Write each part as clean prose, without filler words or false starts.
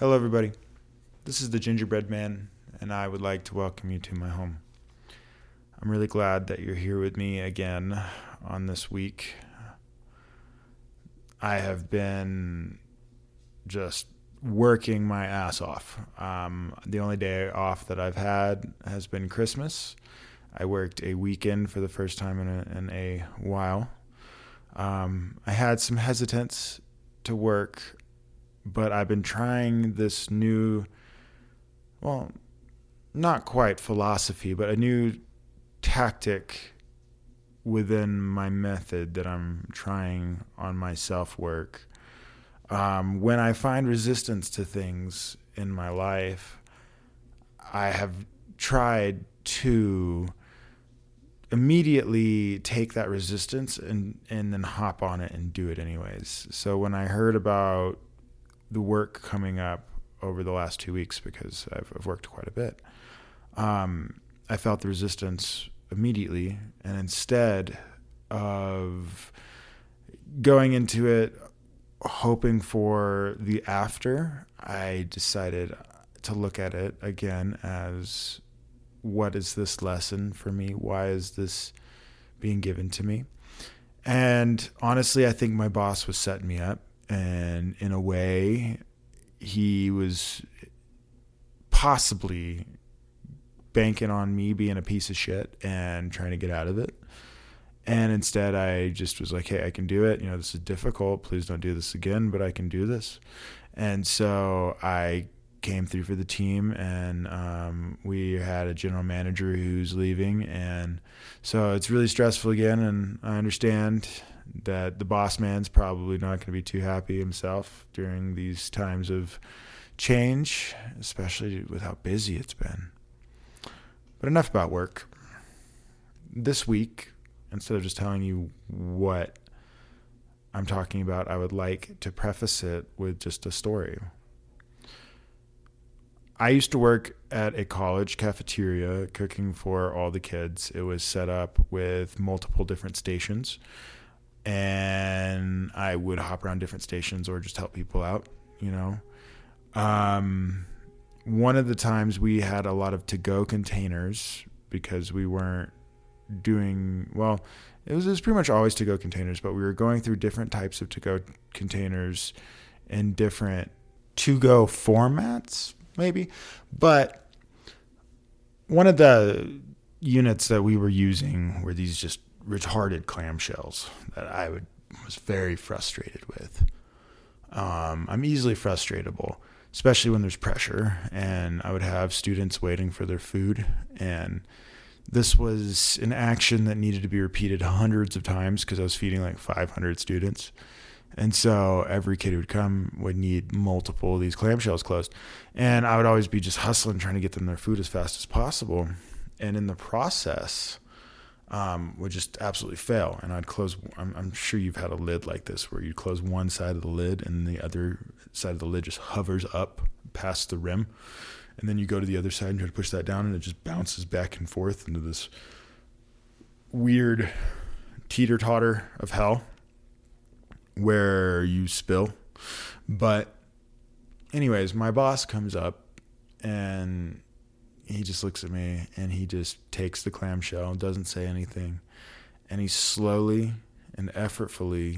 Hello, everybody. This is the Gingerbread Man, and I would like to welcome you to my home. I'm really glad that you're here with me again on this week. I have been just working my ass off. The only day off that I've had has been Christmas. I worked a weekend for the first time in a while. I had some hesitance to work, but I've been trying this new, well, not quite philosophy, but a new tactic within my method that I'm trying on my self-work. When I find resistance to things in my life, I have tried to immediately take that resistance and then hop on it and do it anyways. So when I heard about the work coming up over the last 2 weeks, because I've worked quite a bit, I felt the resistance immediately. And instead of going into it hoping for the after, I decided to look at it again as, what is this lesson for me? Why is this being given to me? And honestly, I think my boss was setting me up. And in a way, he was possibly banking on me being a piece of shit and trying to get out of it. And instead, I just was like, hey, I can do it. This is difficult. Please don't do this again, but I can do this. And so I came through for the team, and we had a general manager who's leaving. And so it's really stressful again. And I understand that the boss man's probably not going to be too happy himself during these times of change, especially with how busy it's been. But enough about work. This week, instead of just telling you what I'm talking about, I would like to preface it with just a story. I used to work at a college cafeteria cooking for all the kids. It was set up with multiple different stations, and I would hop around different stations or just help people out, One of the times we had a lot of to-go containers because we weren't doing, well, it was pretty much always to-go containers, but we were going through different types of to-go containers in different to-go formats, maybe. But one of the units that we were using were these just retarded clamshells that I was very frustrated with. I'm easily frustratable, especially when there's pressure, and I would have students waiting for their food, and this was an action that needed to be repeated hundreds of times because I was feeding like 500 students. And so every kid who would come would need multiple of these clamshells closed. And I would always be just hustling, trying to get them their food as fast as possible. And in the process, would just absolutely fail. And I'd close, I'm sure you've had a lid like this where you close one side of the lid and the other side of the lid just hovers up past the rim. And then you go to the other side and try to push that down, and it just bounces back and forth into this weird teeter-totter of hell where you spill. But anyways, my boss comes up and he just looks at me and he just takes the clamshell, doesn't say anything, and he slowly and effortfully,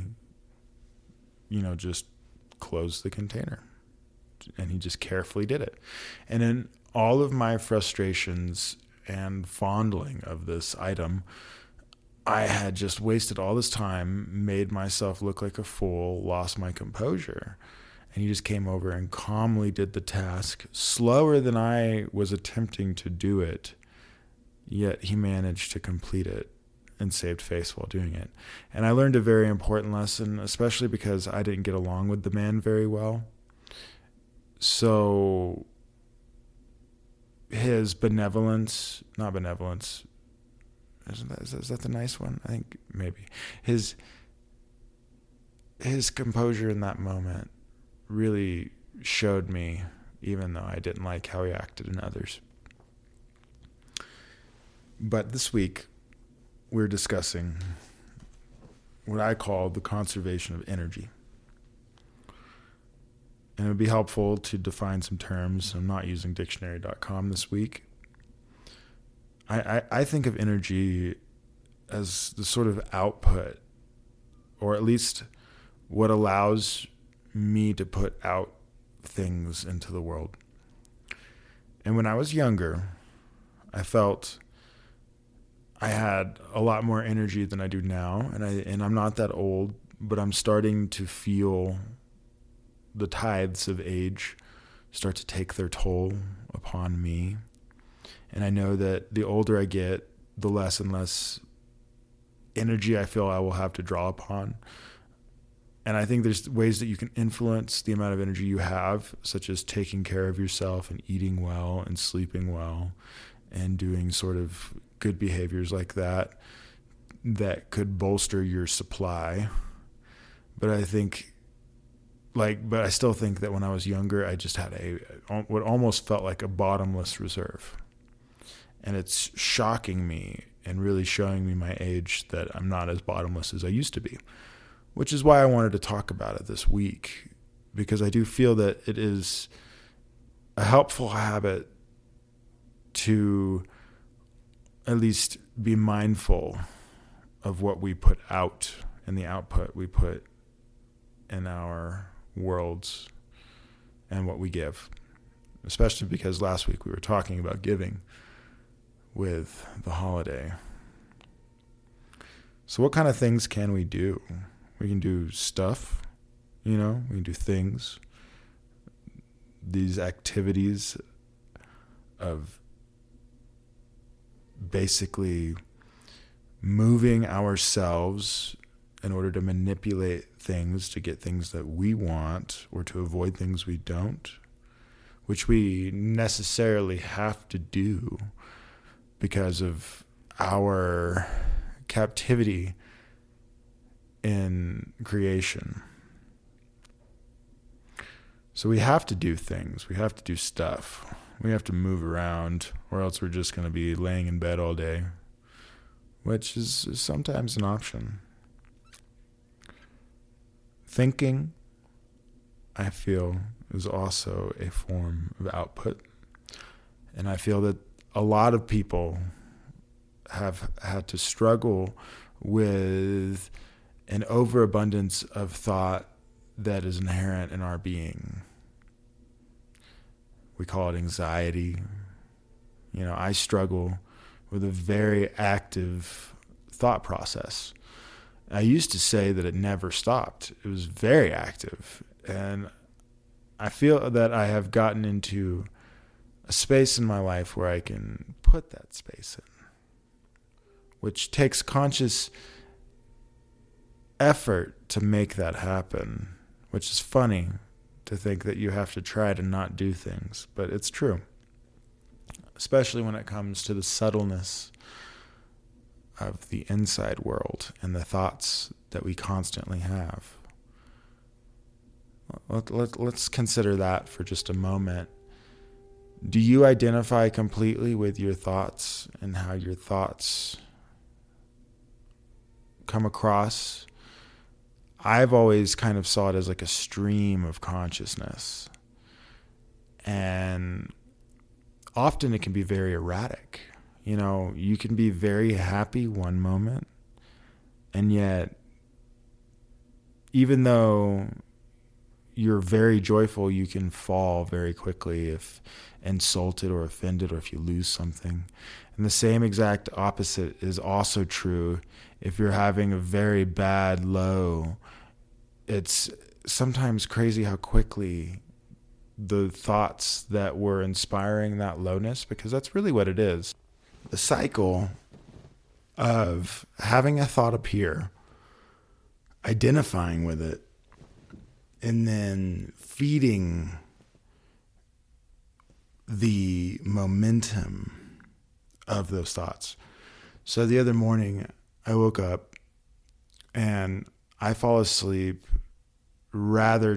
just closed the container. And he just carefully did it. And in all of my frustrations and fondling of this item, I had just wasted all this time, made myself look like a fool, lost my composure. And he just came over and calmly did the task, slower than I was attempting to do it, yet he managed to complete it and saved face while doing it. And I learned a very important lesson, especially because I didn't get along with the man very well. So his benevolence, not benevolence, is that the nice one? I think maybe. His composure in that moment really showed me, even though I didn't like how he acted in others. But this week, we're discussing what I call the conservation of energy. And it would be helpful to define some terms. I'm not using dictionary.com this week. I think of energy as the sort of output, or at least what allows me to put out things into the world. And when I was younger, I felt I had a lot more energy than I do now, and I'm not that old, but I'm starting to feel the tithes of age start to take their toll upon me. And I know that the older I get, the less and less energy I feel I will have to draw upon. And I think there's ways that you can influence the amount of energy you have, such as taking care of yourself and eating well and sleeping well and doing sort of good behaviors like that could bolster your supply. But I still think that when I was younger, I just had what almost felt like a bottomless reserve. And it's shocking me and really showing me my age that I'm not as bottomless as I used to be, which is why I wanted to talk about it this week, because I do feel that it is a helpful habit to at least be mindful of what we put out and the output we put in our worlds and what we give, especially because last week we were talking about giving with the holiday. So what kind of things can we do? We can do stuff, we can do things, these activities of basically moving ourselves in order to manipulate things to get things that we want or to avoid things we don't, which we necessarily have to do because of our captivity in creation. So we have to do things. We have to do stuff. We have to move around, or else we're just going to be laying in bed all day, which is sometimes an option. Thinking, I feel, is also a form of output. And I feel that a lot of people have had to struggle with an overabundance of thought that is inherent in our being. We call it anxiety. I struggle with a very active thought process. I used to say that it never stopped. It was very active. And I feel that I have gotten into a space in my life where I can put that space in, which takes conscious effort to make that happen, which is funny to think that you have to try to not do things, but it's true, especially when it comes to the subtleness of the inside world and the thoughts that we constantly have. Let's consider that for just a moment. Do you identify completely with your thoughts and how your thoughts come across? I've always kind of saw it as like a stream of consciousness. And often it can be very erratic. You can be very happy one moment, and yet, even though you're very joyful, you can fall very quickly if insulted or offended, or if you lose something. And the same exact opposite is also true if you're having a very bad low. It's sometimes crazy how quickly the thoughts that were inspiring that lowness, because that's really what it is. The cycle of having a thought appear, identifying with it, and then feeding the momentum of those thoughts. So the other morning, I woke up and I fall asleep rather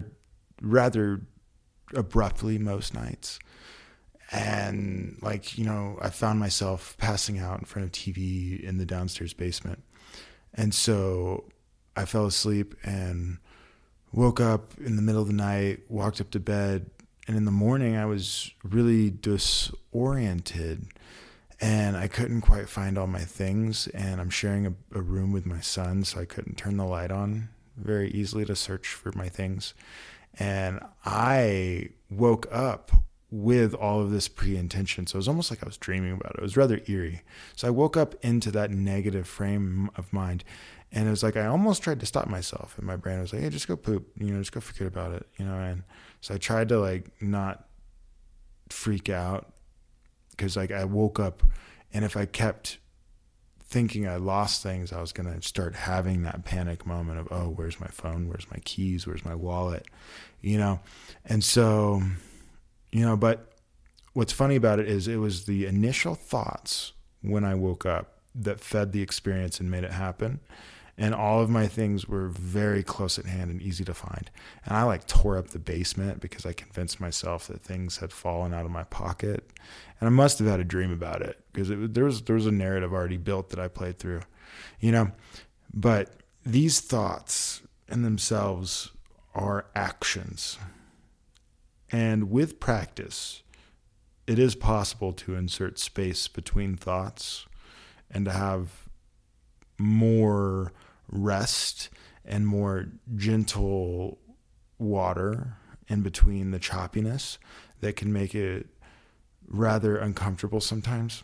abruptly most nights. And I found myself passing out in front of TV in the downstairs basement. And so I fell asleep and woke up in the middle of the night, walked up to bed, and in the morning I was really disoriented and I couldn't quite find all my things. And I'm sharing a room with my son, so I couldn't turn the light on very easily to search for my things. And I woke up with all of this pre-intention. So it was almost like I was dreaming about it. It was rather eerie. So I woke up into that negative frame of mind. And it was like I almost tried to stop myself. And my brain was like, hey, just go poop. Just go forget about it. And so I tried to like not freak out because like I woke up, and if I kept thinking I lost things, I was going to start having that panic moment of, oh, where's my phone? Where's my keys? Where's my wallet? And so, but what's funny about it is it was the initial thoughts when I woke up that fed the experience and made it happen. And all of my things were very close at hand and easy to find. And I like tore up the basement because I convinced myself that things had fallen out of my pocket. And I must have had a dream about it because there was a narrative already built that I played through, But these thoughts in themselves are actions. And with practice, it is possible to insert space between thoughts and to have more rest and more gentle water in between the choppiness that can make it rather uncomfortable sometimes.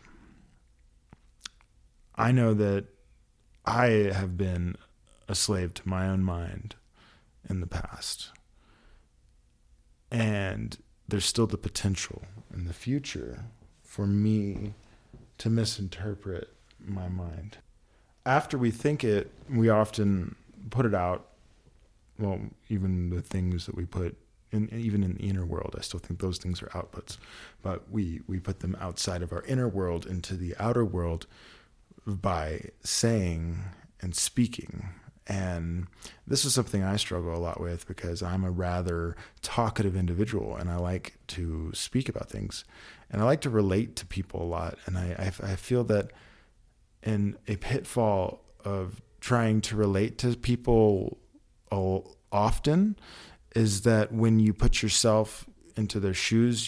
I know that I have been a slave to my own mind in the past. And there's still the potential in the future for me to misinterpret my mind. After we think it, we often put it out. Well, even the things that we put in, even in the inner world, I still think those things are outputs. But we put them outside of our inner world into the outer world by saying and speaking. And this is something I struggle a lot with because I'm a rather talkative individual and I like to speak about things and I like to relate to people a lot. And I feel that in a pitfall of trying to relate to people often is that when you put yourself into their shoes,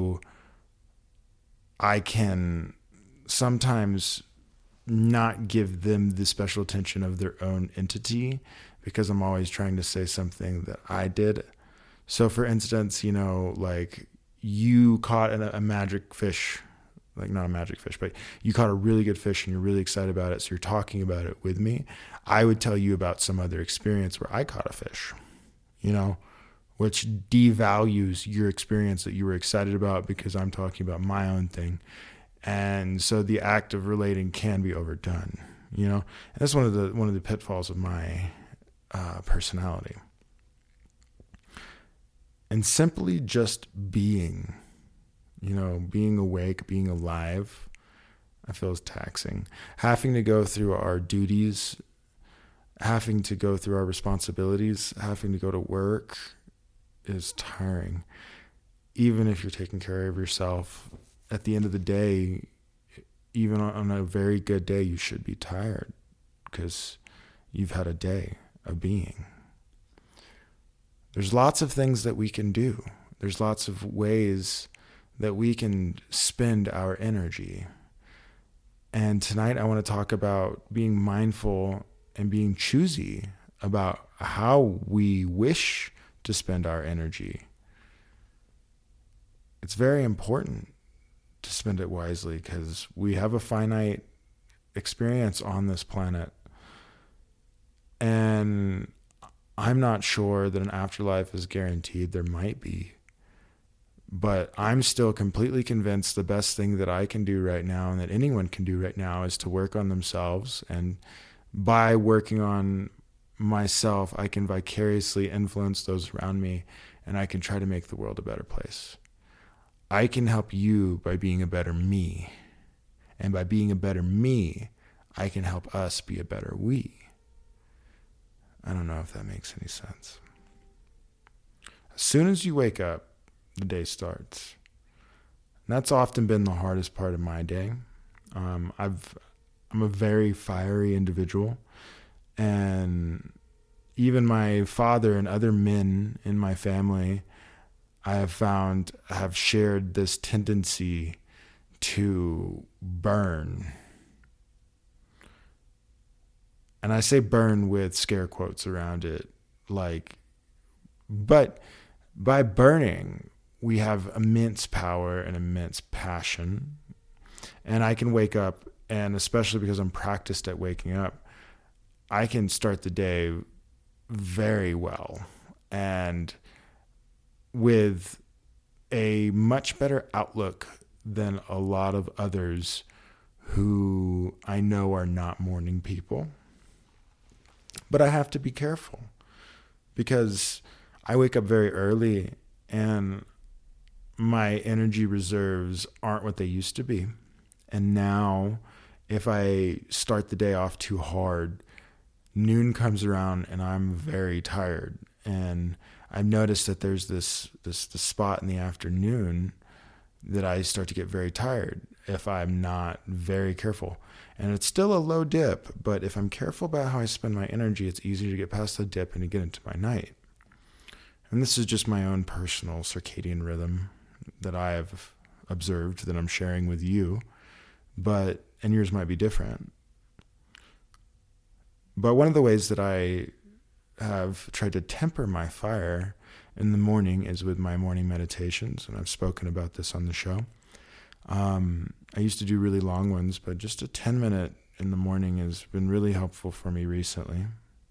I can sometimes not give them the special attention of their own entity because I'm always trying to say something that I did. So for instance, like you caught a magic fish, like not a magic fish, but you caught a really good fish and you're really excited about it. So you're talking about it with me. I would tell you about some other experience where I caught a fish, which devalues your experience that you were excited about because I'm talking about my own thing. And so the act of relating can be overdone, and that's one of the pitfalls of my personality. And simply just being, being awake, being alive, I feel is taxing. Having to go through our duties, having to go through our responsibilities, having to go to work is tiring. Even if you're taking care of yourself, at the end of the day, even on a very good day, you should be tired because you've had a day of being. There's lots of things that we can do. There's lots of ways that we can spend our energy. And tonight I want to talk about being mindful and being choosy about how we wish to spend our energy. It's very important to spend it wisely because we have a finite experience on this planet. And I'm not sure that an afterlife is guaranteed. There might be. But I'm still completely convinced the best thing that I can do right now and that anyone can do right now is to work on themselves. And by working on myself, I can vicariously influence those around me and I can try to make the world a better place. I can help you by being a better me. And by being a better me, I can help us be a better we. I don't know if that makes any sense. As soon as you wake up, the day starts. And that's often been the hardest part of my day. I'm a very fiery individual. And even my father and other men in my family, I have found, have shared this tendency to burn. And I say burn with scare quotes around it. But by burning, we have immense power and immense passion. And I can wake up, and especially because I'm practiced at waking up, I can start the day very well and with a much better outlook than a lot of others who I know are not morning people. But I have to be careful because I wake up very early and my energy reserves aren't what they used to be. And now if I start the day off too hard, noon comes around and I'm very tired. And I've noticed that there's this spot in the afternoon that I start to get very tired if I'm not very careful. And it's still a low dip, but if I'm careful about how I spend my energy, it's easier to get past the dip and to get into my night. And this is just my own personal circadian rhythm that I have observed that I'm sharing with you, and yours might be different. But one of the ways that I have tried to temper my fire in the morning is with my morning meditations, and I've spoken about this on the show. I used to do really long ones, but just a 10-minute in the morning has been really helpful for me recently.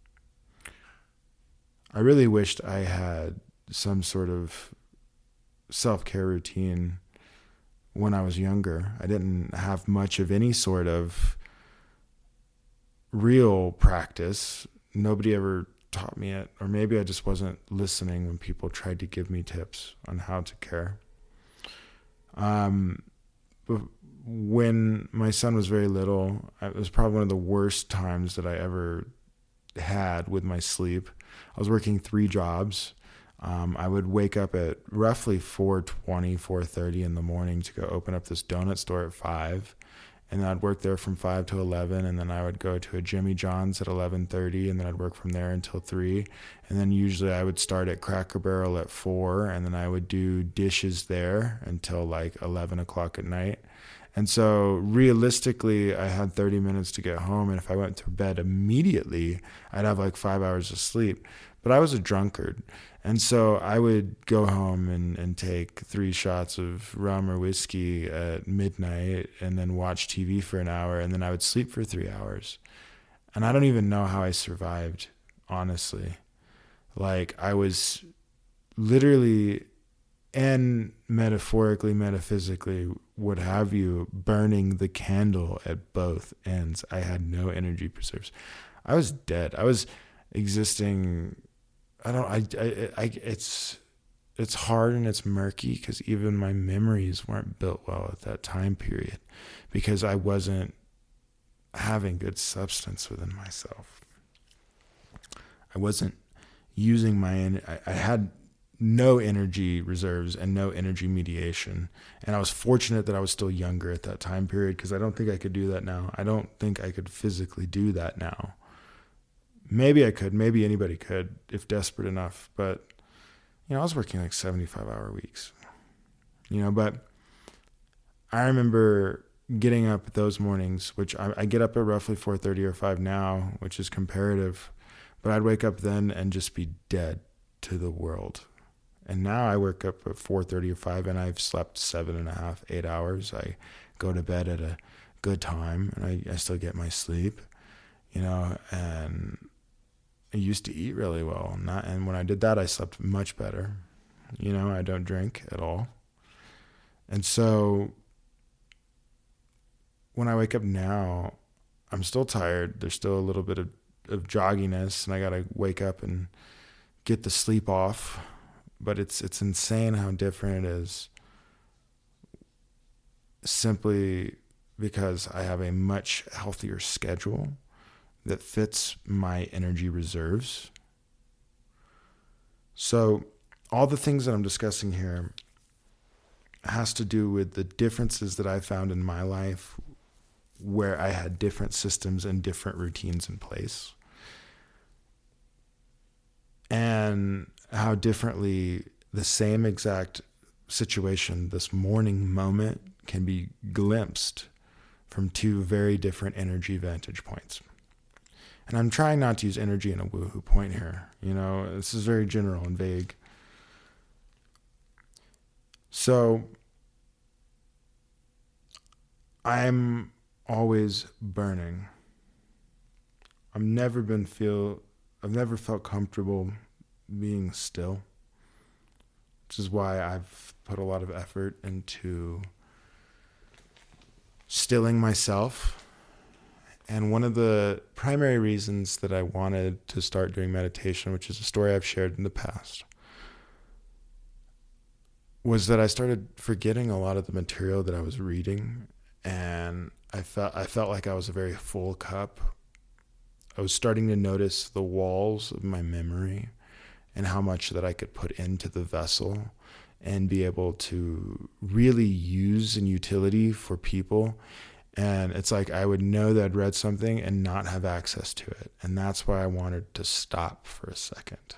I really wished I had some sort of self-care routine when I was younger. I didn't have much of any sort of real practice. Nobody ever taught me it, or maybe I just wasn't listening when people tried to give me tips on how to care. But when my son was very little, it was probably one of the worst times that I ever had with my sleep. I was working 3 jobs. I would wake up at roughly 4:20, 4:30 in the morning to go open up this donut store at 5. And then I'd work there from 5 to 11, and then I would go to a Jimmy John's at 11:30, and then I'd work from there until 3. And then usually I would start at Cracker Barrel at 4, and then I would do dishes there until like 11 o'clock at night. And so realistically, I had 30 minutes to get home, and if I went to bed immediately, I'd have like 5 hours of sleep. But I was a drunkard. And so I would go home and take 3 shots of rum or whiskey at midnight and then watch TV for an hour, and then I would sleep for 3 hours. And I don't even know how I survived, honestly. Like, I was literally and metaphorically, metaphysically, what have you, burning the candle at both ends. I had no energy preserves. I was dead. I was existing. It's hard and it's murky because even my memories weren't built well at that time period because I wasn't having good substance within myself. I wasn't using I had no energy reserves and no energy mediation. And I was fortunate that I was still younger at that time period because I don't think I could do that now. I don't think I could physically do that now. Maybe I could. Maybe anybody could if desperate enough. But, I was working like 75-hour weeks. But I remember getting up those mornings, which I get up at roughly 4:30 or 5 now, which is comparative. But I'd wake up then and just be dead to the world. And now I wake up at 4:30 or 5 and I've slept 7.5, 8 hours. I go to bed at a good time and I still get my sleep, and I used to eat really well. And when I did that, I slept much better. I don't drink at all. And so when I wake up now, I'm still tired. There's still a little bit of jogginess, and I got to wake up and get the sleep off. But it's insane how different it is simply because I have a much healthier schedule that fits my energy reserves. So all the things that I'm discussing here has to do with the differences that I found in my life where I had different systems and different routines in place. and how differently the same exact situation, this morning moment, can be glimpsed from two very different energy vantage points. And I'm trying not to use energy in a woohoo point here. This is very general and vague. So I'm always burning. I've never felt comfortable being still, which is why I've put a lot of effort into stilling myself. And one of the primary reasons that I wanted to start doing meditation, which is a story I've shared in the past, was that I started forgetting a lot of the material that I was reading, and I felt like I was a very full cup. I was starting to notice the walls of my memory and how much that I could put into the vessel and be able to really use in utility for people. And it's like I would know that I'd read something and not have access to it. And that's why I wanted to stop for a second.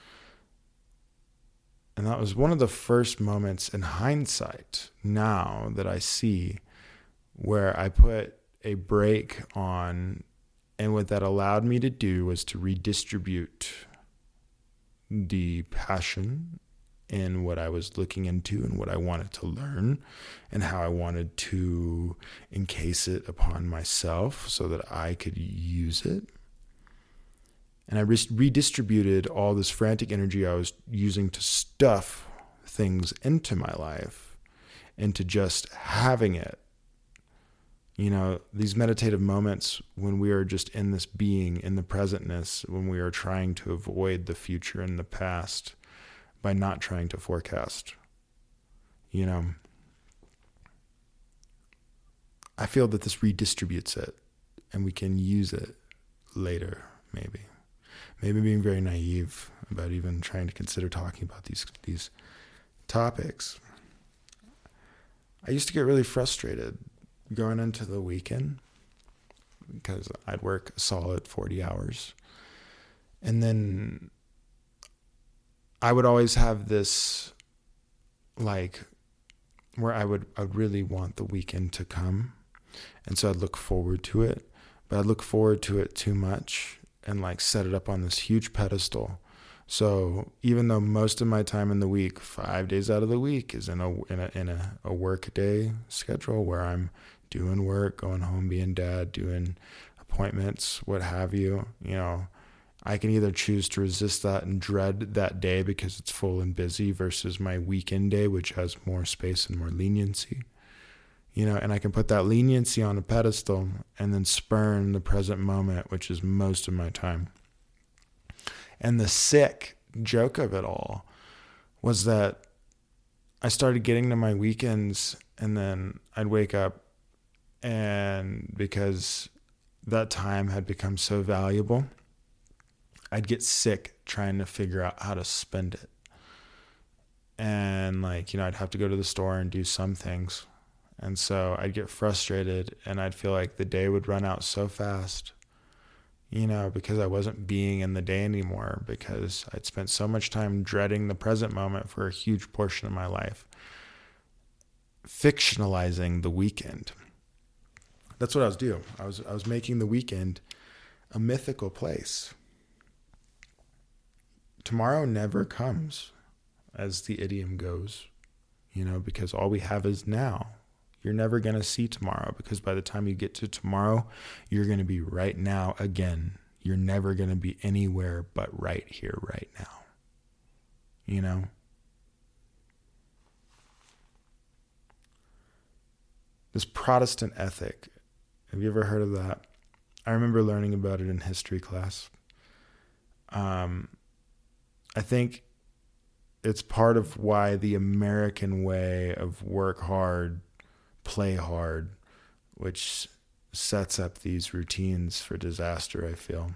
And that was one of the first moments in hindsight now that I see where I put a break on, and what that allowed me to do was to redistribute the passion in what I was looking into and what I wanted to learn and how I wanted to encase it upon myself so that I could use it. And I redistributed all this frantic energy I was using to stuff things into my life into just having it. These meditative moments when we are just in this being, in the presentness, when we are trying to avoid the future and the past by not trying to forecast. I feel that this redistributes it and we can use it later, maybe. Maybe being very naive about even trying to consider talking about these topics. I used to get really frustrated going into the weekend because I'd work a solid 40 hours. And then I would always have this, where I would really want the weekend to come. And so I'd look forward to it, but I'd look forward to it too much and set it up on this huge pedestal. So even though most of my time in the week, 5 days out of the week, is in a work day schedule where I'm doing work, going home, being dad, doing appointments, what have you, I can either choose to resist that and dread that day because it's full and busy versus my weekend day, which has more space and more leniency. And I can put that leniency on a pedestal and then spurn the present moment, which is most of my time. And the sick joke of it all was that I started getting to my weekends and then I'd wake up, and because that time had become so valuable, I'd get sick trying to figure out how to spend it. And I'd have to go to the store and do some things. And so I'd get frustrated and I'd feel like the day would run out so fast, because I wasn't being in the day anymore, because I'd spent so much time dreading the present moment for a huge portion of my life, fictionalizing the weekend. That's what I was doing. I was making the weekend a mythical place. Tomorrow never comes, as the idiom goes, because all we have is now. You're never going to see tomorrow, because by the time you get to tomorrow, you're going to be right now again. You're never going to be anywhere but right here, right now. This Protestant ethic, have you ever heard of that? I remember learning about it in history class. I think it's part of why the American way of work hard, play hard, which sets up these routines for disaster, I feel,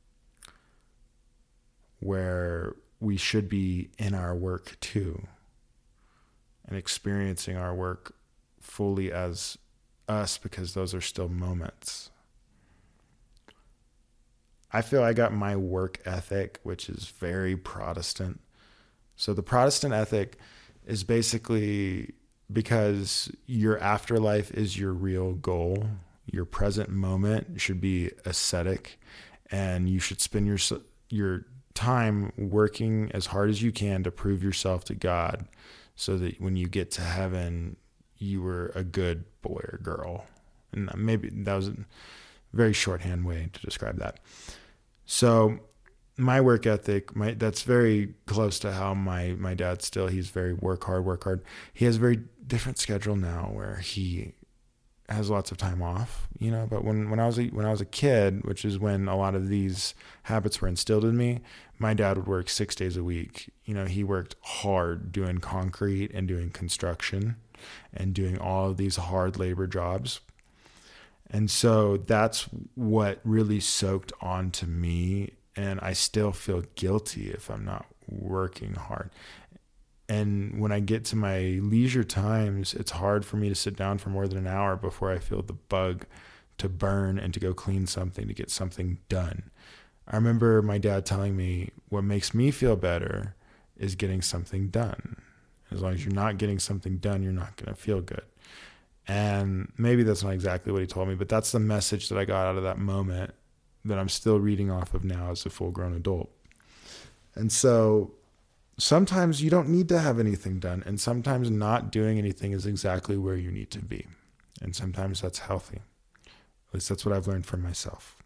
where we should be in our work too and experiencing our work fully as us, because those are still moments. I feel I got my work ethic, which is very Protestant. So the Protestant ethic is basically because your afterlife is your real goal. Your present moment should be ascetic, and you should spend your time working as hard as you can to prove yourself to God, so that when you get to heaven, you were a good boy or girl. And maybe that was a very shorthand way to describe that. So my work ethic, that's very close to how my dad still, he's very work hard. He has a very different schedule now where he has lots of time off, but when I was a kid, which is when a lot of these habits were instilled in me, my dad would work 6 days a week. He worked hard doing concrete and doing construction and doing all of these hard labor jobs. And so that's what really soaked onto me. And I still feel guilty if I'm not working hard. And when I get to my leisure times, it's hard for me to sit down for more than an hour before I feel the bug to burn and to go clean something, to get something done. I remember my dad telling me what makes me feel better is getting something done. As long as you're not getting something done, you're not going to feel good. And maybe that's not exactly what he told me, but that's the message that I got out of that moment that I'm still reading off of now as a full-grown adult. And so sometimes you don't need to have anything done, and sometimes not doing anything is exactly where you need to be. And sometimes that's healthy. At least that's what I've learned from myself.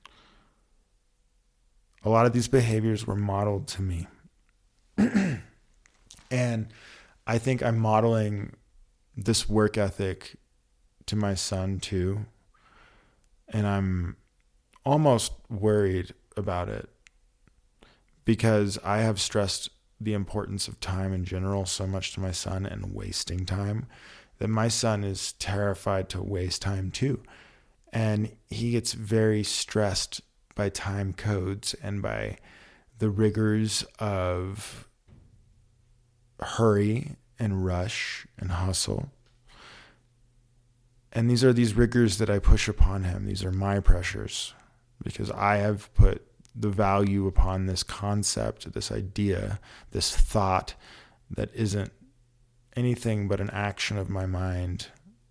A lot of these behaviors were modeled to me. And I think I'm modeling this work ethic to my son too. And I'm almost worried about it because I have stressed the importance of time in general so much to my son and wasting time that my son is terrified to waste time too. And he gets very stressed by time codes and by the rigors of hurry and rush and hustle. And these are these rigors that I push upon him. These are my pressures because I have put the value upon this concept, this idea, this thought that isn't anything but an action of my mind.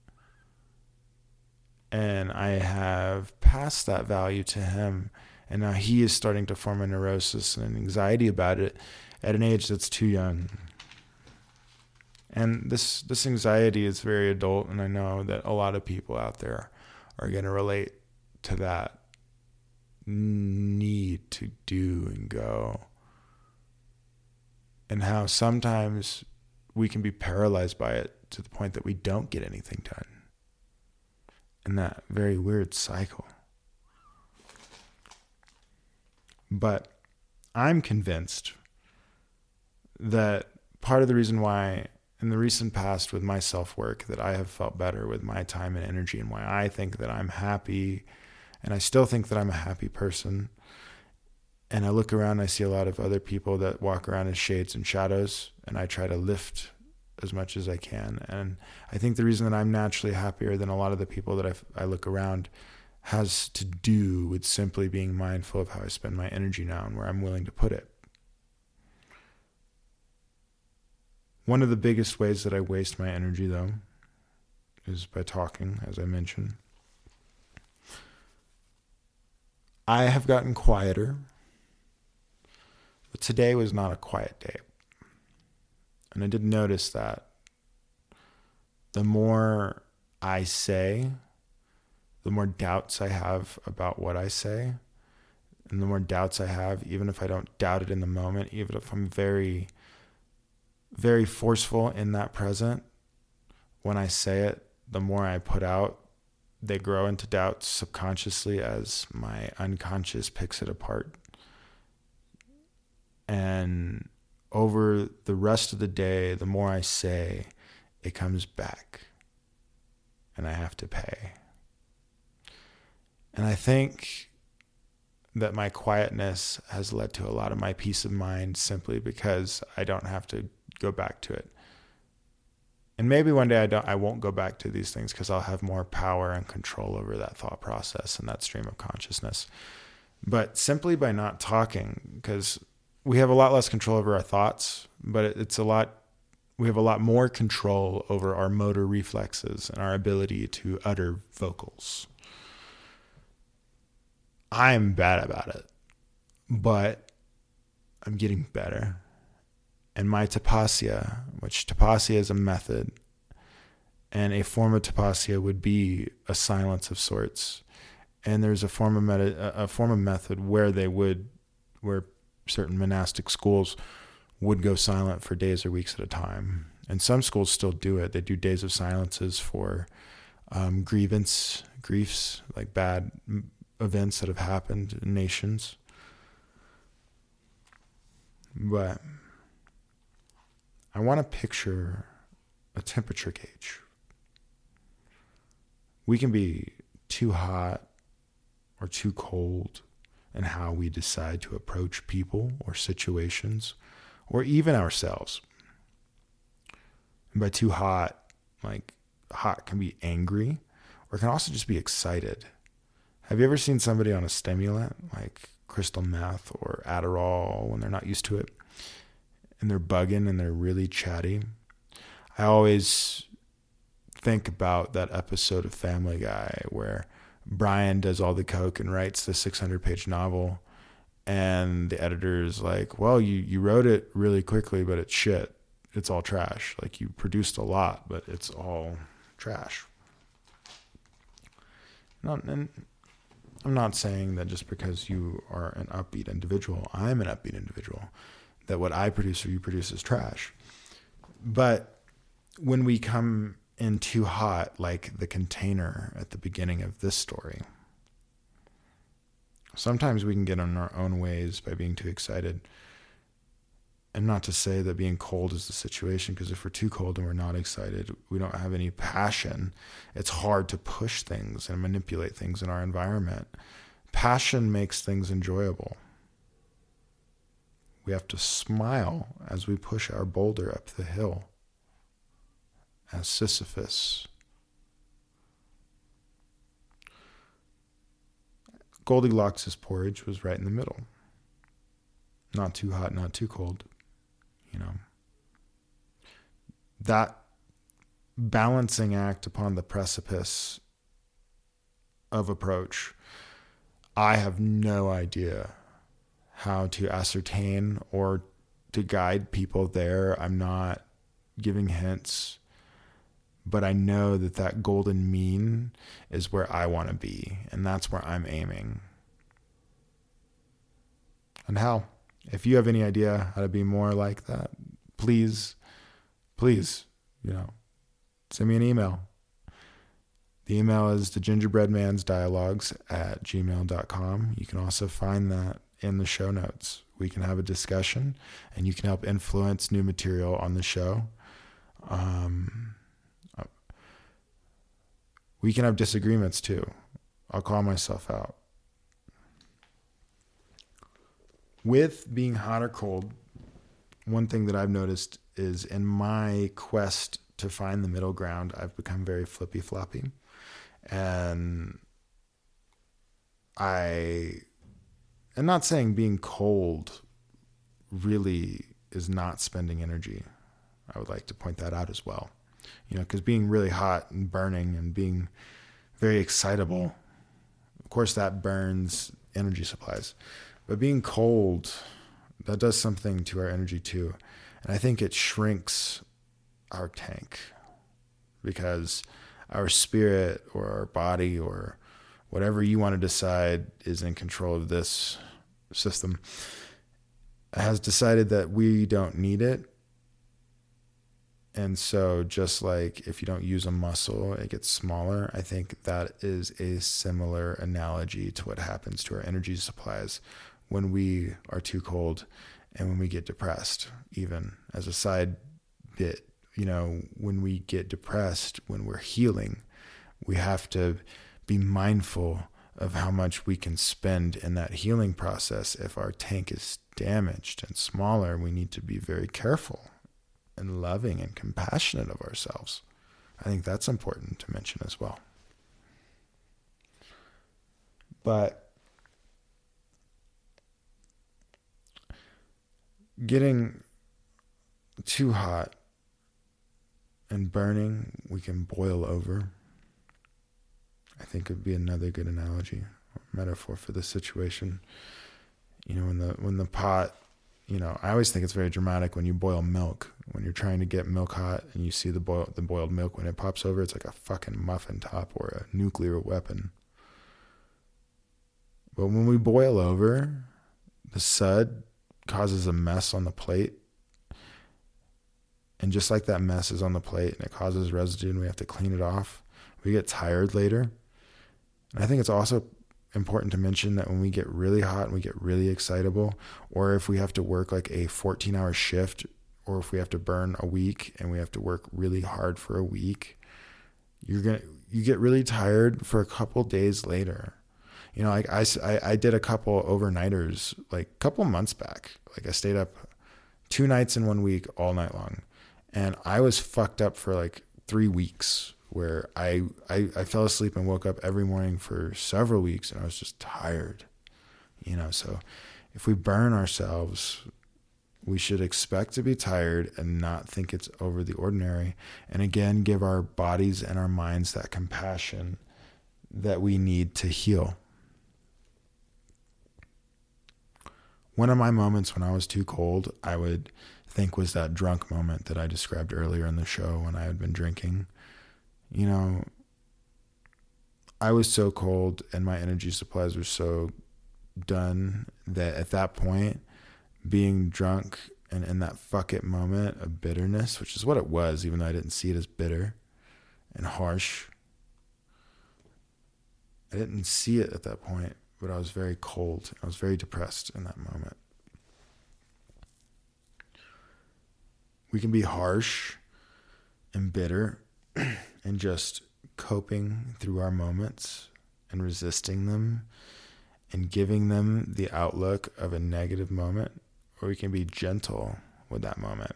And I have passed that value to him. And now he is starting to form a neurosis and an anxiety about it at an age that's too young. And this anxiety is very adult, and I know that a lot of people out there are going to relate to that need to do and go. And how sometimes we can be paralyzed by it to the point that we don't get anything done. And that very weird cycle. But I'm convinced that part of the reason why in the recent past with my self-work that I have felt better with my time and energy, and why I think that I'm happy, and I still think that I'm a happy person. And I look around and I see a lot of other people that walk around as shades and shadows, and I try to lift as much as I can. And I think the reason that I'm naturally happier than a lot of the people that I look around has to do with simply being mindful of how I spend my energy now and where I'm willing to put it. One of the biggest ways that I waste my energy, though, is by talking, as I mentioned. I have gotten quieter, but today was not a quiet day. And I did notice that the more I say, the more doubts I have about what I say. And the more doubts I have, even if I don't doubt it in the moment, even if I'm very, very forceful in that present, when I say it, the more I put out, they grow into doubts subconsciously as my unconscious picks it apart. And over the rest of the day, the more I say, it comes back. And I have to pay. And I think that my quietness has led to a lot of my peace of mind simply because I don't have to go back to it. And maybe one day I won't go back to these things because I'll have more power and control over that thought process and that stream of consciousness. But simply by not talking, because we have a lot less control over our thoughts, but we have a lot more control over our motor reflexes and our ability to utter vocals. I'm bad about it, but I'm getting better. And my tapasya, which tapasya is a method, and a form of tapasya would be a silence of sorts. And there's a form of method where certain monastic schools would go silent for days or weeks at a time. And some schools still do it. They do days of silences for griefs, like bad events that have happened in nations. But I want to picture a temperature gauge. We can be too hot or too cold in how we decide to approach people or situations or even ourselves. And by too hot, like hot can be angry or it can also just be excited. Have you ever seen somebody on a stimulant like crystal meth or Adderall when they're not used to it and they're bugging and they're really chatty? I always think about that episode of Family Guy where Brian does all the coke and writes the 600-page novel, and the editor's like, well, you wrote it really quickly, but it's shit. It's all trash. Like, you produced a lot, but it's all trash. And I'm not saying that just because you are an upbeat individual, I'm an upbeat individual, that what I produce or you produce is trash. But when we come in too hot, like the container at the beginning of this story, sometimes we can get in our own ways by being too excited. And not to say that being cold is the situation, because if we're too cold and we're not excited, we don't have any passion. It's hard to push things and manipulate things in our environment. Passion makes things enjoyable. We have to smile as we push our boulder up the hill, as Sisyphus. Goldilocks' porridge was right in the middle. Not too hot, not too cold. You know, that balancing act upon the precipice of approach, I have no idea how to ascertain or to guide people there. I'm not giving hints, but I know that golden mean is where I want to be, and that's where I'm aiming. And how? If you have any idea how to be more like that, please, send me an email. The email is thegingerbreadmansdialogues@gmail.com. You can also find that in the show notes. We can have a discussion, and you can help influence new material on the show. We can have disagreements too. I'll call myself out. With being hot or cold, one thing that I've noticed is in my quest to find the middle ground, I've become very flippy-floppy. And I'm not saying being cold really is not spending energy. I would like to point that out as well. Because being really hot and burning and being very excitable, of course that burns energy supplies. But being cold, that does something to our energy too. And I think it shrinks our tank, because our spirit or our body or whatever you want to decide is in control of this system has decided that we don't need it. And so just like if you don't use a muscle, it gets smaller. I think that is a similar analogy to what happens to our energy supplies when we are too cold and when we get depressed. Even as a side bit, when we get depressed, when we're healing, we have to be mindful of how much we can spend in that healing process. If our tank is damaged and smaller, we need to be very careful and loving and compassionate of ourselves. I think that's important to mention as well. But getting too hot and burning, we can boil over. I think it would be another good analogy, metaphor for the situation. You know, when the pot, you know, I always think it's very dramatic when you boil milk. When you're trying to get milk hot and you see the boiled milk, when it pops over, it's like a fucking muffin top or a nuclear weapon. But when we boil over, the sud causes a mess on the plate. And just like that mess is on the plate and it causes residue and we have to clean it off, we get tired later. And I think it's also important to mention that when we get really hot and we get really excitable, or if we have to work like a 14-hour shift, or if we have to burn a week and we have to work really hard for a week, you get really tired for a couple days later. You know, like I did a couple overnighters like a couple months back. Like I stayed up 2 nights in 1 week all night long, and I was fucked up for like 3 weeks, where I fell asleep and woke up every morning for several weeks and I was just tired, you know. So if we burn ourselves, we should expect to be tired and not think it's over the ordinary. And again, give our bodies and our minds that compassion that we need to heal. One of my moments when I was too cold, I would think was that drunk moment that I described earlier in the show when I had been drinking. You know, I was so cold and my energy supplies were so done that at that point, being drunk and in that fuck it moment of bitterness, which is what it was, even though I didn't see it as bitter and harsh. I didn't see it at that point, but I was very cold. I was very depressed in that moment. We can be harsh and bitter and just coping through our moments and resisting them and giving them the outlook of a negative moment, or we can be gentle with that moment.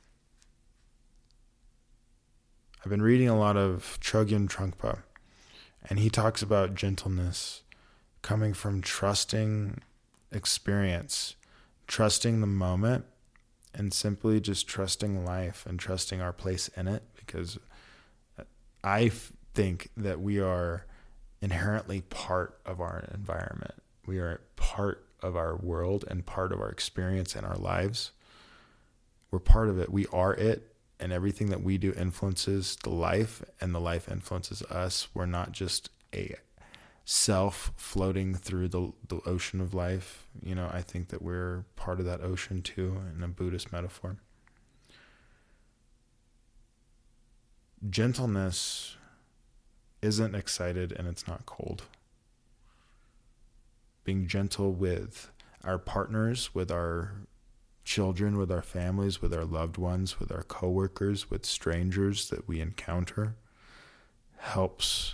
I've been reading a lot of Chogyam Trungpa, and he talks about gentleness coming from trusting experience, trusting the moment, and simply just trusting life and trusting our place in it, because I think that we are inherently part of our environment. We are part of our world and part of our experience in our lives. We're part of it. We are it, and everything that we do influences the life, and the life influences us. We're not just a self floating through the ocean of life. You know, I think that we're part of that ocean too, in a Buddhist metaphor. Gentleness isn't excited and it's not cold. Being gentle with our partners, with our children, with our families, with our loved ones, with our coworkers, with strangers that we encounter, helps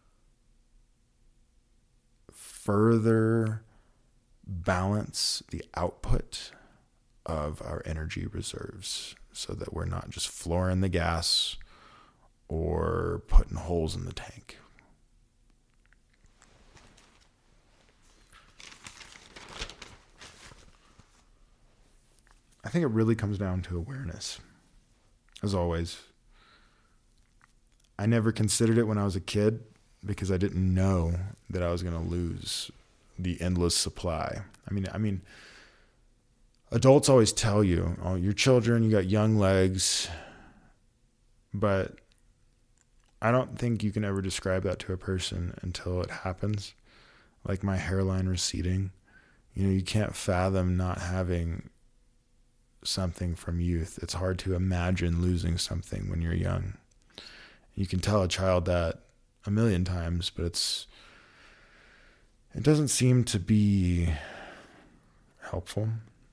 further balance the output of our energy reserves, so that we're not just flooring the gas or putting holes in the tank. I think it really comes down to awareness. As always, I never considered it when I was a kid because I didn't know that I was going to lose the endless supply. I mean, adults always tell you, oh, you're children, you got young legs, but I don't think you can ever describe that to a person until it happens. Like my hairline receding. You know, you can't fathom not having something from youth. It's hard to imagine losing something when you're young. You can tell a child that a million times, but it doesn't seem to be helpful.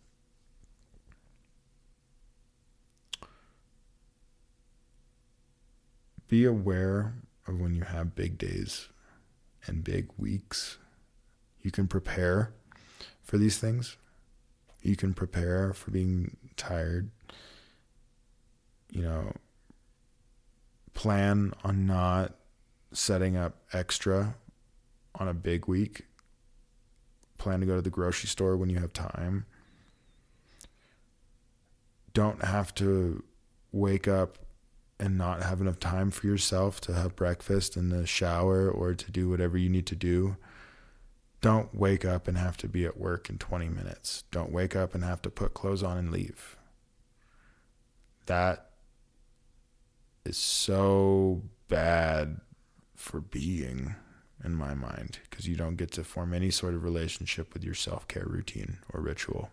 Be aware of when you have big days and big weeks. You can prepare for these things. You can prepare for being tired. You know, plan on not setting up extra on a big week. Plan to go to the grocery store when you have time. don't have to wake up and not have enough time for yourself to have breakfast and the shower or to do whatever you need to do. Don't wake up and have to be at work in 20 minutes. Don't wake up and have to put clothes on and leave. That is so bad for being, in my mind, because you don't get to form any sort of relationship with your self-care routine or ritual.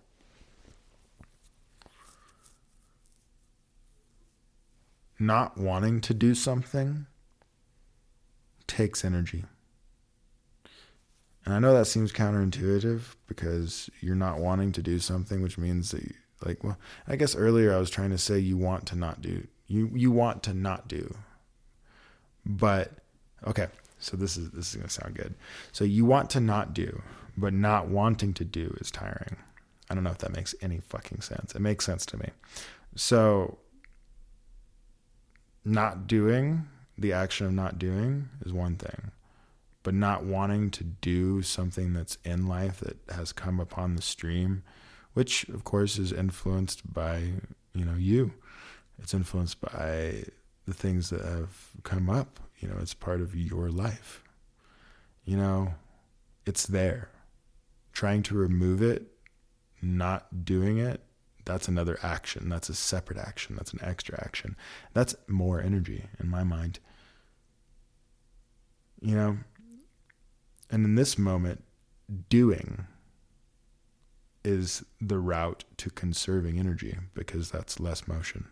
Not wanting to do something takes energy. And I know that seems counterintuitive because you're not wanting to do something, which means that I guess earlier I was trying to say you want to not do. You want to not do. But okay, so this is going to sound good. So you want to not do, but not wanting to do is tiring. I don't know if that makes any fucking sense. It makes sense to me. So not doing, the action of not doing is one thing, but not wanting to do something that's in life that has come upon the stream, which of course is influenced by, you. It's influenced by the things that have come up. It's part of your life. It's there. Trying to remove it, not doing it, that's another action. That's a separate action. That's an extra action. That's more energy in my mind. And in this moment, doing is the route to conserving energy because that's less motion.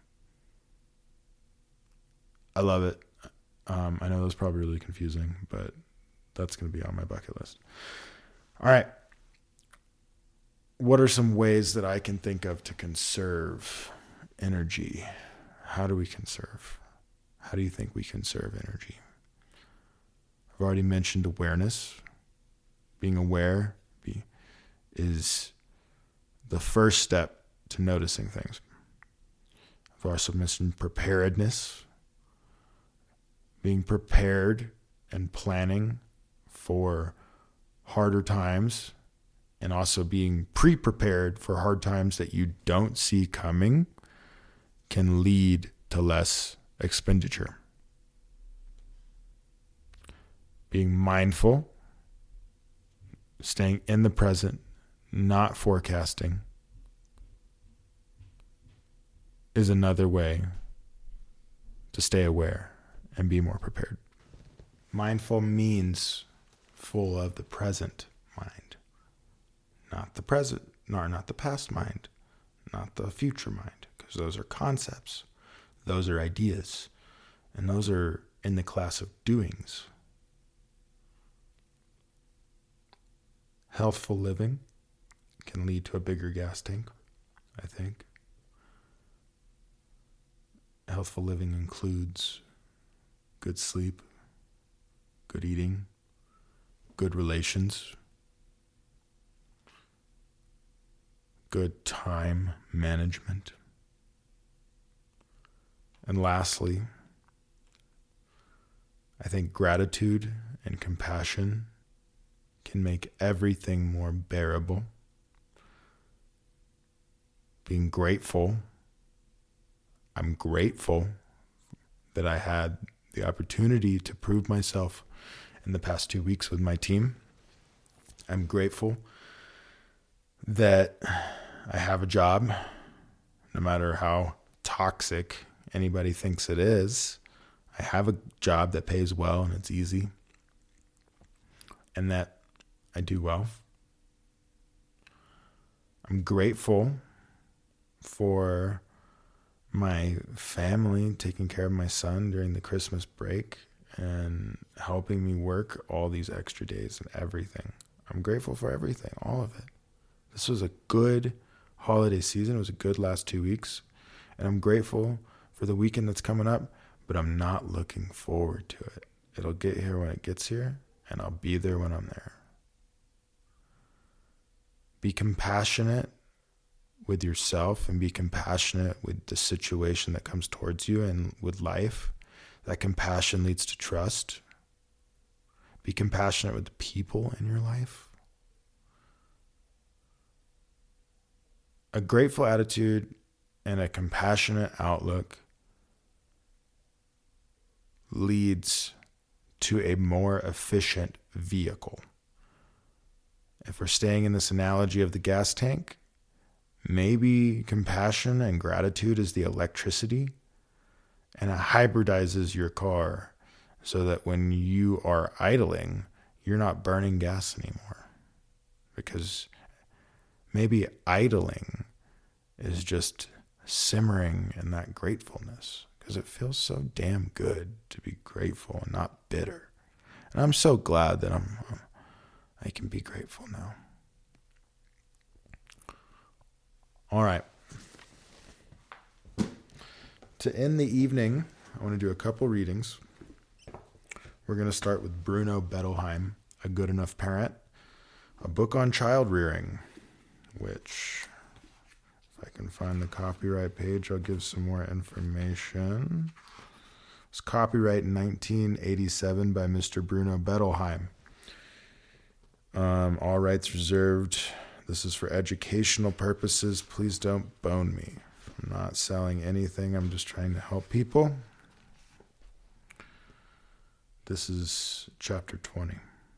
I love it. I know that's probably really confusing, but that's going to be on my bucket list. All right. What are some ways that I can think of to conserve energy? How do we conserve? How do you think we conserve energy? I've already mentioned awareness. Being aware is the first step to noticing things. I've also mentioned preparedness. Being prepared and planning for harder times, and also being pre-prepared for hard times that you don't see coming can lead to less expenditure. Being mindful, staying in the present, not forecasting, is another way to stay aware and be more prepared. Mindful means full of the present mind. Not the present, nor not the past mind, not the future mind, because those are concepts, those are ideas, and those are in the class of doings. Healthful living can lead to a bigger gas tank, I think. Healthful living includes good sleep, good eating, good relations, good time management. And lastly, I think gratitude and compassion can make everything more bearable. Being grateful. I'm grateful that I had the opportunity to prove myself in the past 2 weeks with my team. I'm grateful that I have a job, no matter how toxic anybody thinks it is. I have a job that pays well and it's easy, and that I do well. I'm grateful for my family taking care of my son during the Christmas break and helping me work all these extra days and everything. I'm grateful for everything, all of it. This was a good holiday season. It was a good last 2 weeks. And I'm grateful for the weekend that's coming up, but I'm not looking forward to it. It'll get here when it gets here, and I'll be there when I'm there. Be compassionate with yourself and be compassionate with the situation that comes towards you and with life. That compassion leads to trust. Be compassionate with the people in your life. A grateful attitude and a compassionate outlook leads to a more efficient vehicle. If we're staying in this analogy of the gas tank, maybe compassion and gratitude is the electricity, and it hybridizes your car so that when you are idling, you're not burning gas anymore. Because maybe idling is just simmering in that gratefulness, because it feels so damn good to be grateful and not bitter. And I'm so glad that I can be grateful now. All right. To end the evening, I want to do a couple readings. We're going to start with Bruno Bettelheim, A Good Enough Parent, a book on child rearing, which, if I can find the copyright page, I'll give some more information. It's copyright in 1987 by Mr. Bruno Bettelheim. All rights reserved. This is for educational purposes. Please don't bone me. I'm not selling anything. I'm just trying to help people. This is chapter 20.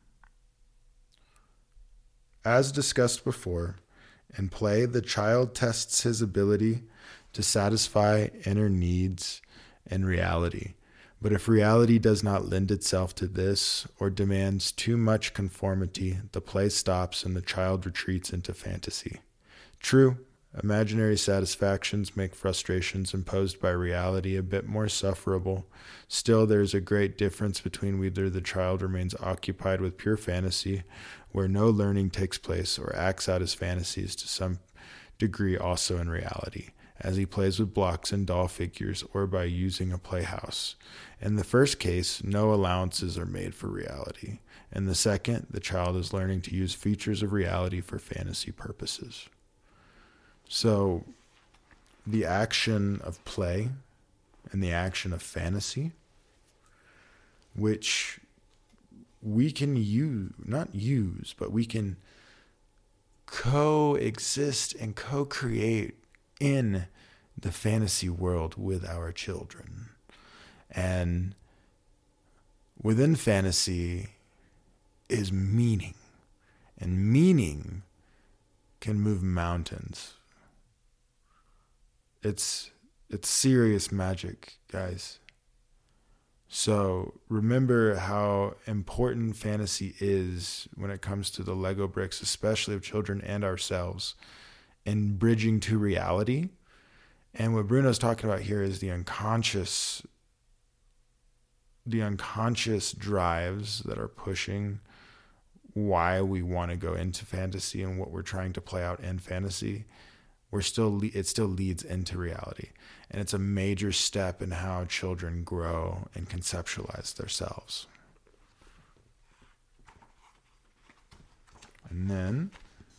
As discussed before, in play, the child tests his ability to satisfy inner needs in reality. But if reality does not lend itself to this or demands too much conformity, the play stops and the child retreats into fantasy. True, imaginary satisfactions make frustrations imposed by reality a bit more sufferable. Still, there is a great difference between whether the child remains occupied with pure fantasy, where no learning takes place, or acts out his fantasies to some degree also in reality, as he plays with blocks and doll figures or by using a playhouse. In the first case, no allowances are made for reality. In the second, the child is learning to use features of reality for fantasy purposes. So, the action of play and the action of fantasy, which we can but we can coexist and co-create in the fantasy world with our children. And within fantasy is meaning. And meaning can move mountains. It's serious magic, guys. So remember how important fantasy is when it comes to the Lego bricks, especially of children and ourselves, in bridging to reality. And what Bruno's talking about here is the unconscious drives that are pushing why we want to go into fantasy and what we're trying to play out in fantasy. It still leads into reality. And it's a major step in how children grow and conceptualize themselves. And then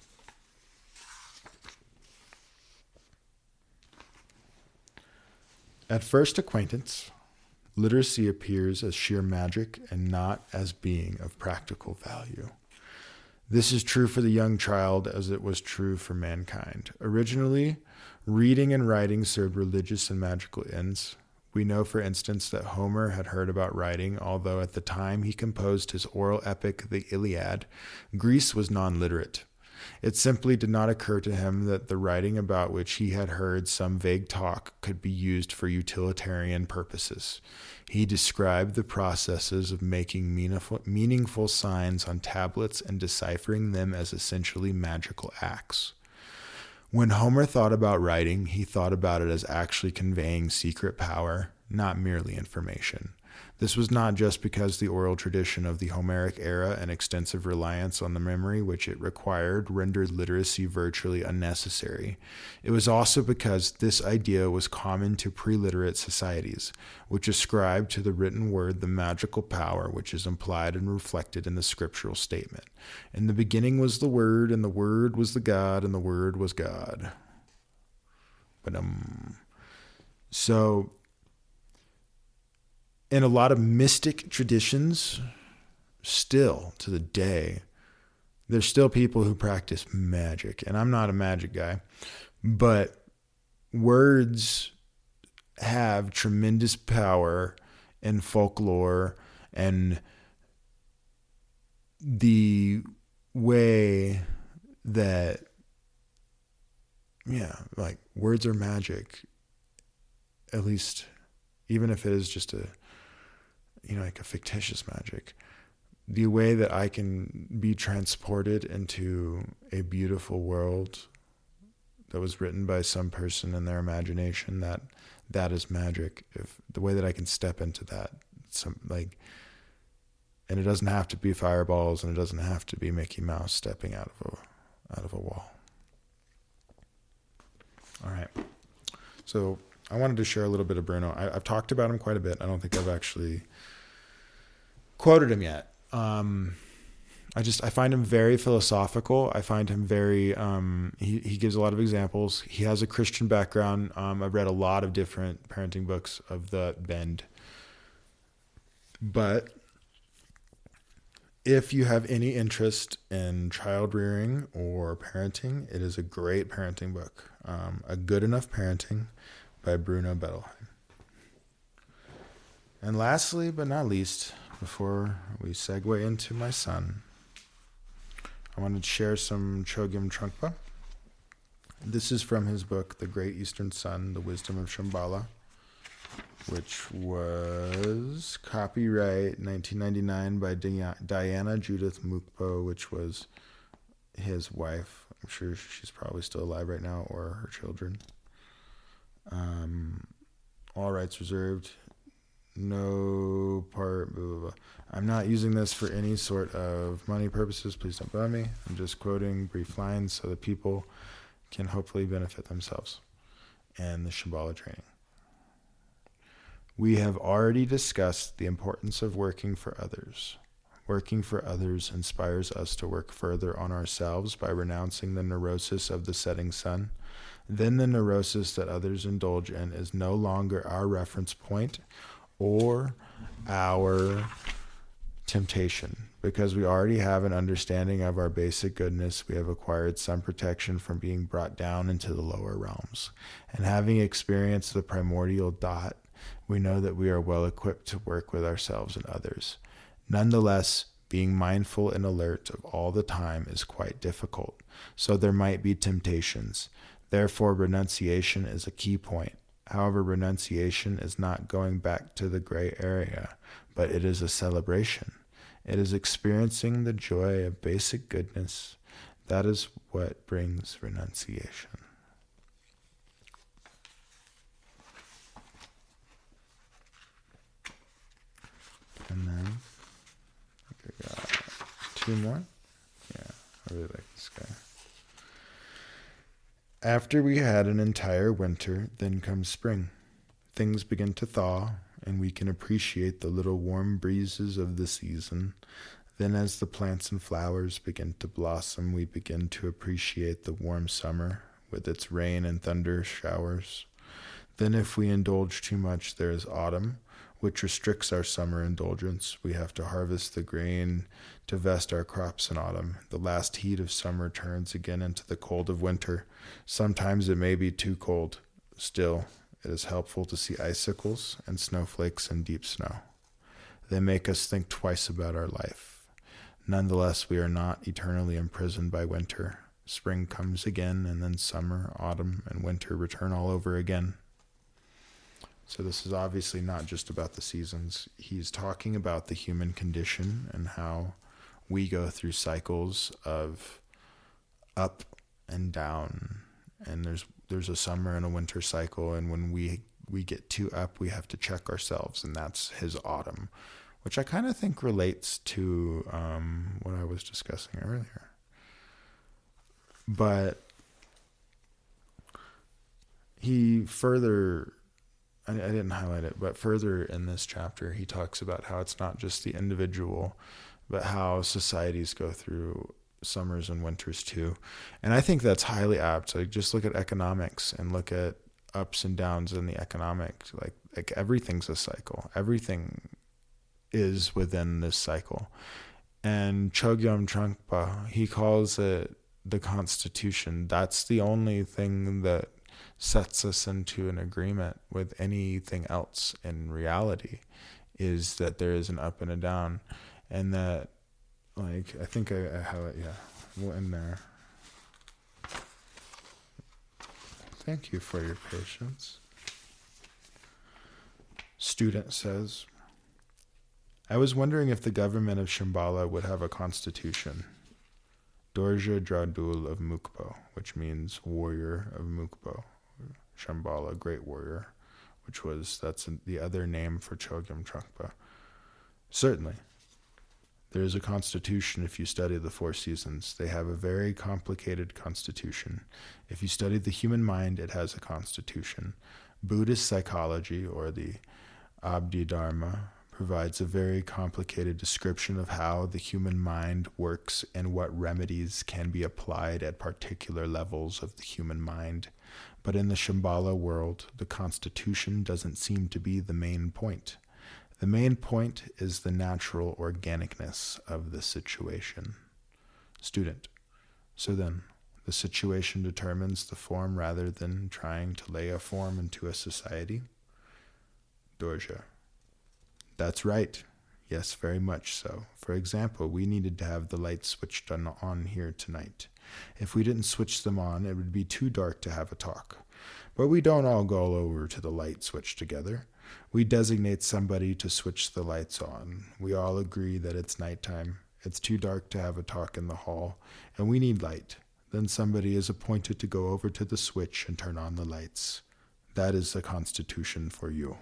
at first acquaintance, literacy appears as sheer magic and not as being of practical value. This is true for the young child as it was true for mankind. Originally, reading and writing served religious and magical ends. We know, for instance, that Homer had heard about writing, although at the time he composed his oral epic, the Iliad, Greece was non-literate. It simply did not occur to him that the writing about which he had heard some vague talk could be used for utilitarian purposes. He described the processes of making meaningful signs on tablets and deciphering them as essentially magical acts. When Homer thought about writing, he thought about it as actually conveying secret power, not merely information. This was not just because the oral tradition of the Homeric era and extensive reliance on the memory which it required rendered literacy virtually unnecessary. It was also because this idea was common to pre-literate societies, which ascribed to the written word the magical power which is implied and reflected in the scriptural statement. In the beginning was the Word, and the Word was the God, and the Word was God. So, in a lot of mystic traditions, still to the day, there's still people who practice magic. And I'm not a magic guy, but words have tremendous power in folklore, and the way that, like words are magic, at least, even if it is just like a fictitious magic, the way that I can be transported into a beautiful world that was written by some person in their imagination, that is magic. If the way that I can step into that, and it doesn't have to be fireballs, and it doesn't have to be Mickey Mouse stepping out of a wall. All right. So I wanted to share a little bit of Bruno. I've talked about him quite a bit. I don't think I've actually quoted him yet. I find him very philosophical. I find him very, he gives a lot of examples. He has a Christian background. I've read a lot of different parenting books of the bend. But if you have any interest in child rearing or parenting, it is a great parenting book. A Good Enough Parenting by Bruno Bettelheim. And lastly, but not least, before we segue into my son, I wanted to share some Chogyam Trungpa. This is from his book, The Great Eastern Sun, The Wisdom of Shambhala, which was copyright 1999 by Diana Judith Mukpo, which was his wife. I'm sure she's probably still alive right now, or her children. All rights reserved. No part, blah, blah, blah. I'm not using this for any sort of money purposes. Please don't bother me. I'm just quoting brief lines so that people can hopefully benefit themselves and the Shambhala training. We have already discussed the importance of working for others. Working for others inspires us to work further on ourselves by renouncing the neurosis of the setting sun. Then the neurosis that others indulge in is no longer our reference point or our temptation. Because we already have an understanding of our basic goodness, we have acquired some protection from being brought down into the lower realms. And having experienced the primordial dot, we know that we are well equipped to work with ourselves and others. Nonetheless, being mindful and alert of all the time is quite difficult, so there might be temptations. Therefore, renunciation is a key point. However, renunciation is not going back to the gray area, but it is a celebration. It is experiencing the joy of basic goodness. That is what brings renunciation. And then I got 2 more. Yeah, I really like this guy. After we had an entire winter, then comes spring. Things begin to thaw, and we can appreciate the little warm breezes of the season. Then as the plants and flowers begin to blossom, we begin to appreciate the warm summer with its rain and thunder showers. Then if we indulge too much, there is autumn, which restricts our summer indulgence. We have to harvest the grain to vest our crops in autumn. The last heat of summer turns again into the cold of winter. Sometimes it may be too cold. Still, it is helpful to see icicles and snowflakes and deep snow. They make us think twice about our life. Nonetheless, we are not eternally imprisoned by winter. Spring comes again, and then summer, autumn, and winter return all over again. So this is obviously not just about the seasons. He's talking about the human condition and how we go through cycles of up and down. And there's a summer and a winter cycle. And when we get too up, we have to check ourselves. And that's his autumn, which I kind of think relates to what I was discussing earlier. But he further... I didn't highlight it, but further in this chapter, he talks about how it's not just the individual, but how societies go through summers and winters too. And I think that's highly apt. Like, just look at economics and look at ups and downs in the economic. Like everything's a cycle. Everything is within this cycle. And Chogyam Trungpa, he calls it the Constitution. That's the only thing that sets us into an agreement with anything else in reality, is that there is an up and a down, and that, like, I think I have it. Yeah, we'll end there. Thank you for your patience. Student says, I was wondering if the government of Shambhala would have a constitution. Dorje Dradul of Mukpo, which means warrior of Mukpo. Shambhala, great warrior, that's the other name for Chogyam Trungpa. Certainly. There is a constitution if you study the four seasons. They have a very complicated constitution. If you study the human mind, it has a constitution. Buddhist psychology, or the Abhidharma, provides a very complicated description of how the human mind works and what remedies can be applied at particular levels of the human mind. But in the Shambhala world, the constitution doesn't seem to be the main point. The main point is the natural organicness of the situation. Student: so then, the situation determines the form rather than trying to lay a form into a society? Dorje: that's right. Yes, very much so. For example, we needed to have the lights switched on here tonight. If we didn't switch them on, it would be too dark to have a talk. But we don't all go over to the light switch together. We designate somebody to switch the lights on. We all agree that it's nighttime. It's too dark to have a talk in the hall, and we need light. Then somebody is appointed to go over to the switch and turn on the lights. That is the constitution for you.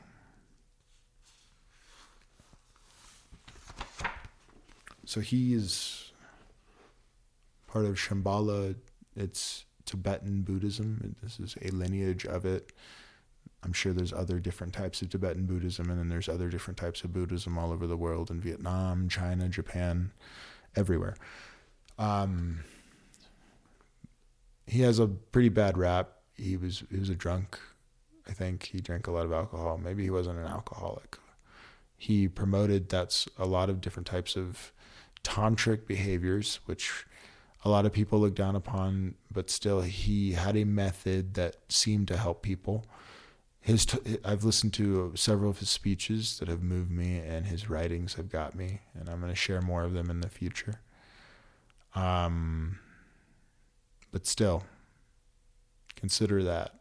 So he is part of Shambhala. It's Tibetan Buddhism. This is a lineage of it. I'm sure there's other different types of Tibetan Buddhism, and then there's other different types of Buddhism all over the world, in Vietnam, China, Japan, everywhere. He has a pretty bad rap. He was a drunk. I think he drank a lot of alcohol. Maybe he wasn't an alcoholic. He promoted that's a lot of different types of tantric behaviors, which a lot of people look down upon, but still he had a method that seemed to help people. I've listened to several of his speeches that have moved me, and his writings have got me, and I'm going to share more of them in the future. But still, consider that.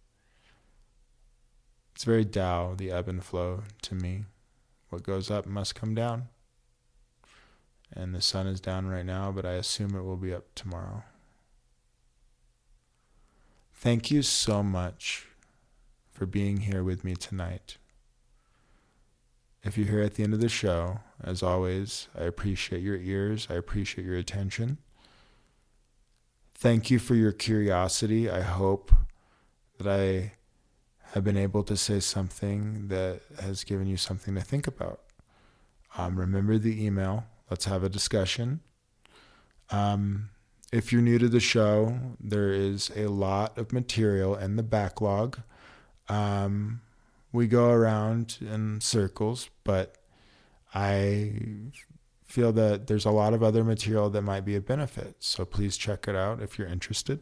It's very Tao, the ebb and flow, to me. What goes up must come down. And the sun is down right now, but I assume it will be up tomorrow. Thank you so much for being here with me tonight. If you're here at the end of the show, as always, I appreciate your ears. I appreciate your attention. Thank you for your curiosity. I hope that I have been able to say something that has given you something to think about. Remember the email. Let's have a discussion. If you're new to the show, there is a lot of material in the backlog. We go around in circles, but I feel that there's a lot of other material that might be of benefit. So please check it out if you're interested.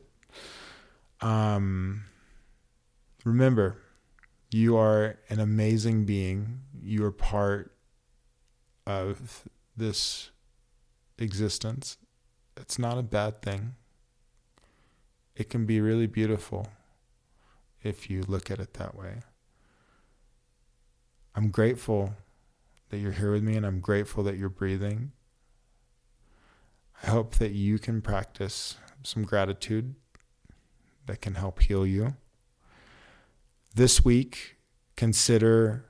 Remember, you are an amazing being. You are part of this existence. It's not a bad thing. It can be really beautiful if you look at it that way. I'm grateful that you're here with me, and I'm grateful that you're breathing. I hope that you can practice some gratitude that can help heal you. This week, consider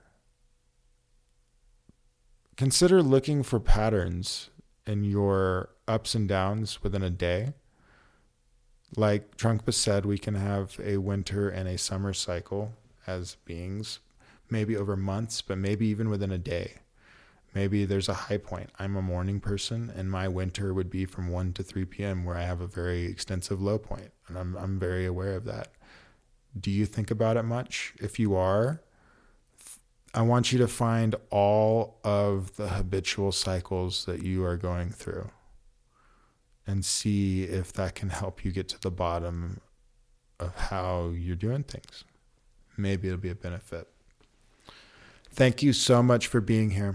looking for patterns in your ups and downs within a day. Like Trungpa said, we can have a winter and a summer cycle as beings, maybe over months, but maybe even within a day. Maybe there's a high point. I'm a morning person, and my winter would be from 1 to 3 p.m. where I have a very extensive low point, and I'm very aware of that. Do you think about it much? If you are, I want you to find all of the habitual cycles that you are going through and see if that can help you get to the bottom of how you're doing things. Maybe it'll be a benefit. Thank you so much for being here.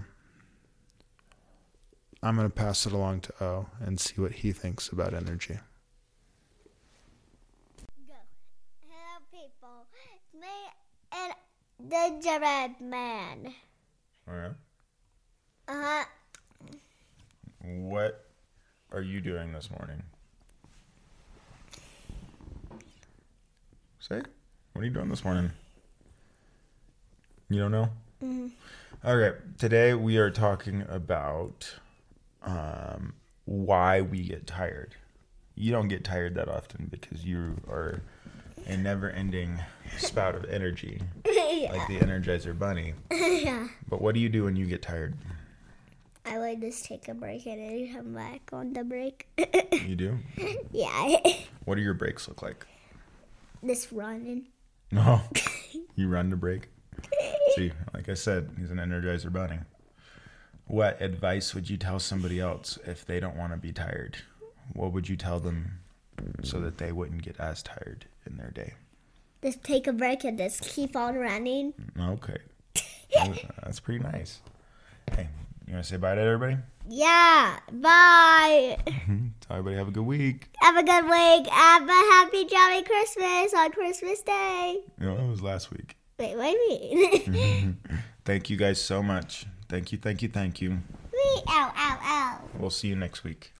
I'm going to pass it along to O and see what he thinks about energy. Go. Hello, people. It's me and the Gingerbread Man. All right. Uh-huh. What are you doing this morning? Say, what are you doing this morning? You don't know? Mm-hmm. Okay, today we are talking about why we get tired. You don't get tired that often because you are a never-ending spout of energy, like the Energizer Bunny. Yeah. But what do you do when you get tired? I would just take a break and then come back on the break. You do? Yeah. What do your breaks look like? Just running. No. You run to break? See, like I said, he's an Energizer Bunny. What advice would you tell somebody else if they don't want to be tired? What would you tell them so that they wouldn't get as tired in their day? Just take a break and just keep on running. Okay. That's pretty nice. Hey, you want to say bye to everybody? Yeah. Bye. Tell everybody have a good week. Have a good week. Have a happy jolly Christmas on Christmas Day. No, that was last week. Wait, what do you mean? Thank you guys so much. Thank you. Ow, ow, ow. We'll see you next week.